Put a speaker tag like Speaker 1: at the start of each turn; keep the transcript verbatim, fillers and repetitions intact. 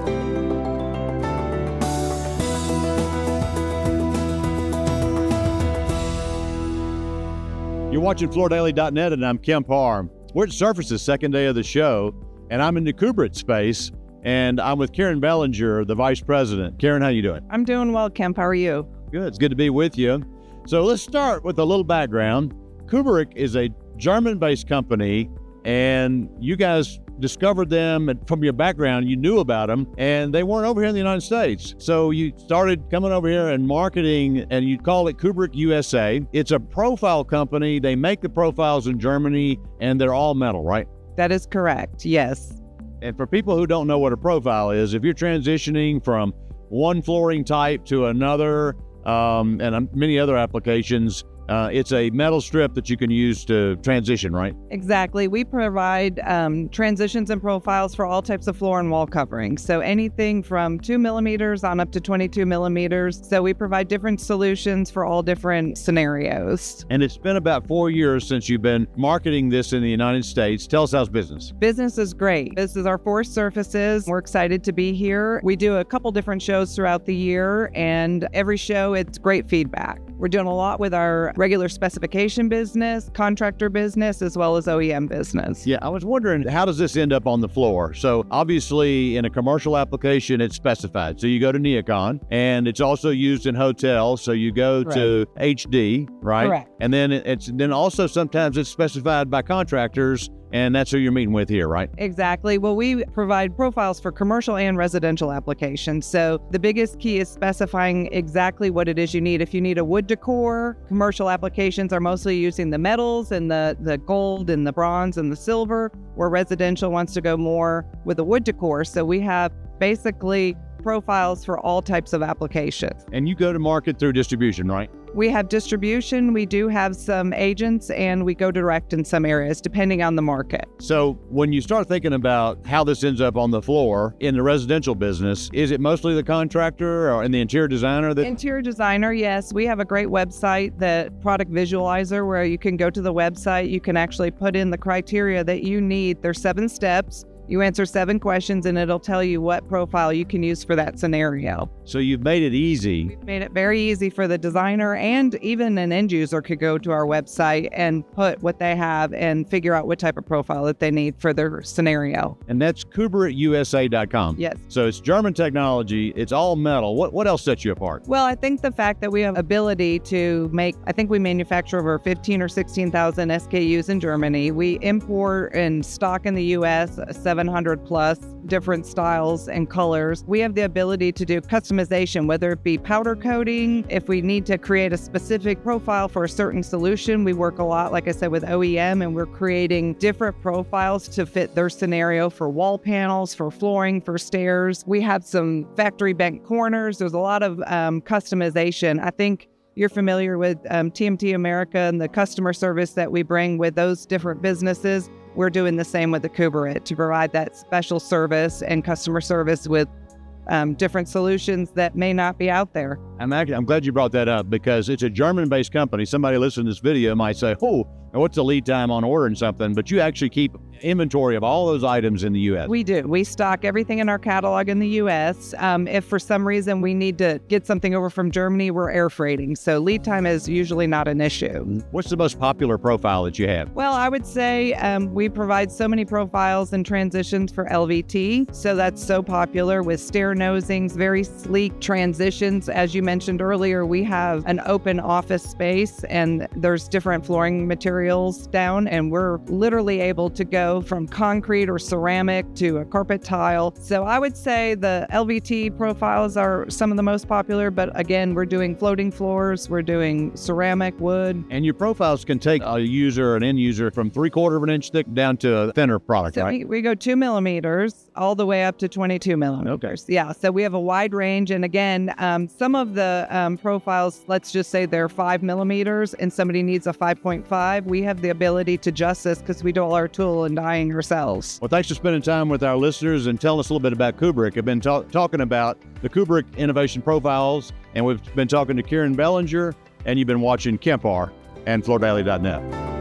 Speaker 1: You're watching Floor Daily dot net, and I'm Kemp Harr. We're at Surface's second day of the show, and I'm in the Kubrick space, and I'm with Karen Bellinger, the Vice President. Karen, how you doing?
Speaker 2: I'm doing well, Kemp. How are you?
Speaker 1: Good. It's good to be with you. So let's start with a little background. Kubrick is a German-based company, and you guys discovered them, and from your background, you knew about them, and they weren't over here in the United States. So you started coming over here and marketing, and you call it Kubrick U S A. It's a profile company. They make the profiles in Germany, and they're all metal, right?
Speaker 2: That is correct, yes.
Speaker 1: And for people who don't know what a profile is, if you're transitioning from one flooring type to another, um, and many other applications, Uh, it's a metal strip that you can use to transition, right?
Speaker 2: Exactly. We provide um, transitions and profiles for all types of floor and wall coverings. So anything from two millimeters on up to twenty-two millimeters. So we provide different solutions for all different scenarios.
Speaker 1: And it's been about four years since you've been marketing this in the United States. Tell us how's business.
Speaker 2: Business is great. This is our fourth Surfaces. We're excited to be here. We do a couple different shows throughout the year, and every show, it's great feedback. We're doing a lot with our regular specification business, contractor business, as well as O E M business.
Speaker 1: Yeah, I was wondering, how does this end up on the floor? So obviously in a commercial application, it's specified. So you go to Neocon, and it's also used in hotels. So you go
Speaker 2: Correct.
Speaker 1: to H D, right?
Speaker 2: Correct.
Speaker 1: And then it's then also sometimes it's specified by contractors, and that's who you're meeting with here, right?
Speaker 2: Exactly. Well, we provide profiles for commercial and residential applications. So the biggest key is specifying exactly what it is you need. If you need a wood decor, commercial applications are mostly using the metals and the, the gold and the bronze and the silver, where residential wants to go more with the wood decor. So we have basically profiles for all types of applications.
Speaker 1: And you go to market through distribution, right?
Speaker 2: We have distribution, we do have some agents, and we go direct in some areas, depending on the market.
Speaker 1: So when you start thinking about how this ends up on the floor in the residential business, is it mostly the contractor or and the interior designer? That
Speaker 2: Interior designer, yes. We have a great website, the Product Visualizer, where you can go to the website, you can actually put in the criteria that you need. There's seven steps. You answer seven questions, and it'll tell you what profile you can use for that scenario.
Speaker 1: So you've made it easy.
Speaker 2: We've made it very easy for the designer, and even an end user could go to our website and put what they have and figure out what type of profile that they need for their scenario.
Speaker 1: And that's Kubrick U S A dot com.
Speaker 2: Yes.
Speaker 1: So it's German technology. It's all metal. What what else sets you apart?
Speaker 2: Well, I think the fact that we have ability to make, I think we manufacture over fifteen or sixteen thousand S K Us in Germany. We import and stock in the U S seven hundred plus different styles and colors. We have the ability to do customization, whether it be powder coating. If we need to create a specific profile for a certain solution, we work a lot, like I said, with O E M, and we're creating different profiles to fit their scenario for wall panels, for flooring, for stairs. We have some factory bent corners. There's a lot of um, customization. I think you're familiar with um, T M T America and the customer service that we bring with those different businesses. We're doing the same with the Kubrick to provide that special service and customer service with um, different solutions that may not be out there.
Speaker 1: I'm actually, I'm glad you brought that up, because it's a German-based company. Somebody listening to this video might say, oh, what's the lead time on ordering something? But you actually keep inventory of all those items in the U S.
Speaker 2: We do. We stock everything in our catalog in the U S. Um, if for some reason we need to get something over from Germany, we're air freighting. So lead time is usually not an issue.
Speaker 1: What's the most popular profile that you have?
Speaker 2: Well, I would say um, we provide so many profiles and transitions for L V T. So that's so popular with stair nosings, very sleek transitions. As you mentioned earlier, we have an open office space, and there's different flooring materials down, and we're literally able to go from concrete or ceramic to a carpet tile. So I would say the L V T profiles are some of the most popular, but again, we're doing floating floors, we're doing ceramic, wood.
Speaker 1: And your profiles can take a user, an end user, from three quarter of an inch thick down to a thinner product,
Speaker 2: So
Speaker 1: right?
Speaker 2: we, we go two millimeters all the way up to twenty-two millimeters.
Speaker 1: Okay.
Speaker 2: Yeah, so we have a wide range. And again, um, some of the um, profiles, let's just say they're five millimeters and somebody needs a five point five. We have the ability to adjust this because we do all our tool and dyeing ourselves.
Speaker 1: Well, thanks for spending time with our listeners and telling us a little bit about Kubrick. I've been ta- talking about the Kubrick Innovation Profiles, and we've been talking to Karen Bellinger, and you've been watching Kemp Harr and Floor Daily dot net.